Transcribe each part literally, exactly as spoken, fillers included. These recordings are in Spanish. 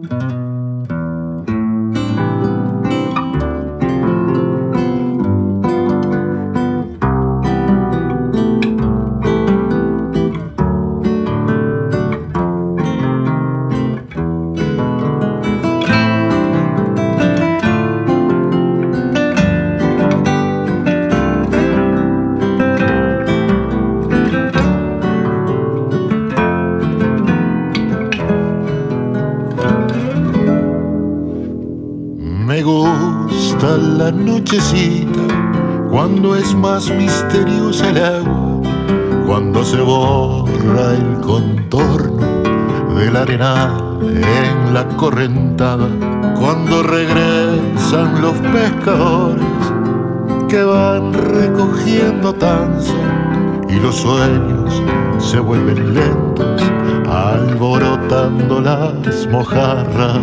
Me gusta la nochecita, cuando es más misteriosa el agua, cuando se borra el contorno de la arena en la correntada, cuando regresan los pescadores que van recogiendo tanza y los sueños se vuelven lentos alborotando las mojarras.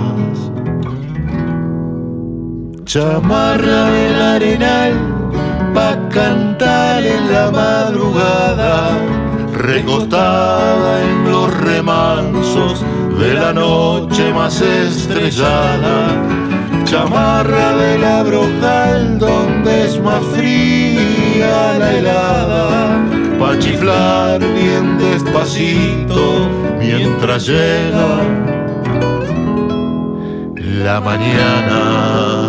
Chamarra del arenal pa' cantar en la madrugada, recostada en los remansos de la noche más estrellada. Chamarra del abrojal donde es más fría la helada, pa' chiflar bien despacito mientras llega la mañana.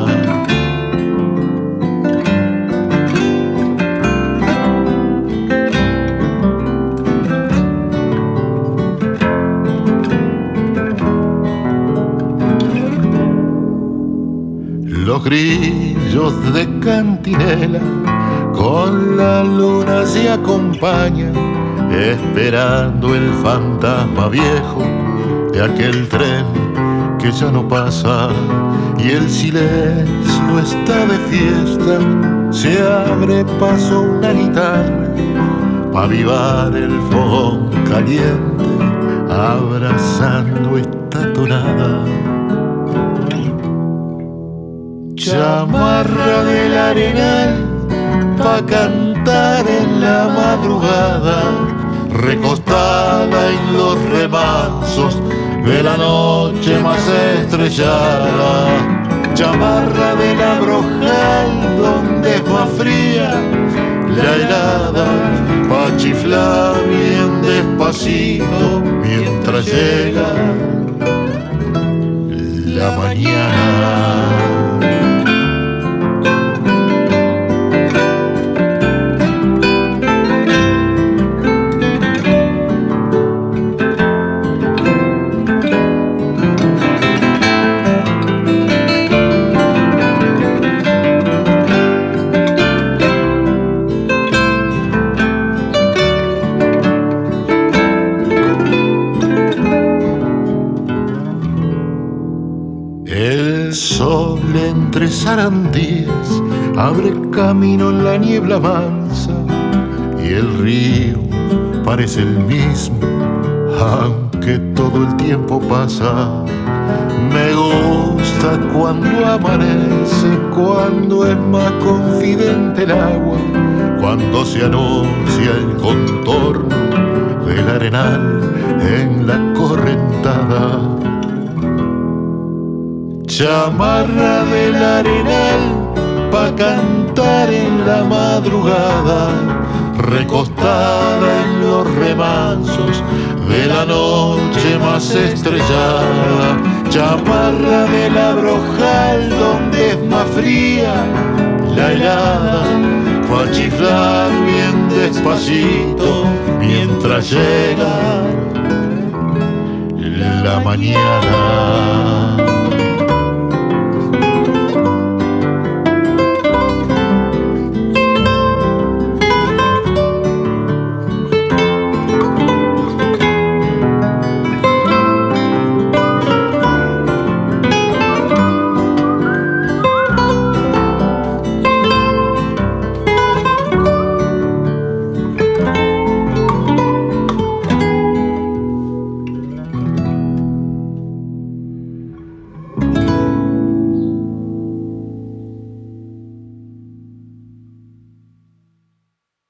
Los grillos de cantinela con la luna se acompañan, esperando el fantasma viejo de aquel tren que ya no pasa, y el silencio está de fiesta. Se abre paso una guitarra pa' avivar el fogón caliente, abrazando esta tonada. Chamarra del arenal pa' cantar en la madrugada, recostada en los remansos de la noche más estrellada. Chamarra del abrojal donde es más fría la helada, pa' chiflar bien despacito mientras llega la mañana. El sol entre zarandeas abre camino en la niebla mansa, y el río parece el mismo, aunque todo el tiempo pasa. Me gusta cuando amanece, cuando es más confidente el agua, cuando se anuncia el contorno del arenal en la correntada. Chamarra del arenal pa' cantar en la madrugada, recostada en los remansos de la noche más estrellada. Chamarra del abrojal donde es más fría la helada, pa' chiflar bien despacito mientras llega la mañana.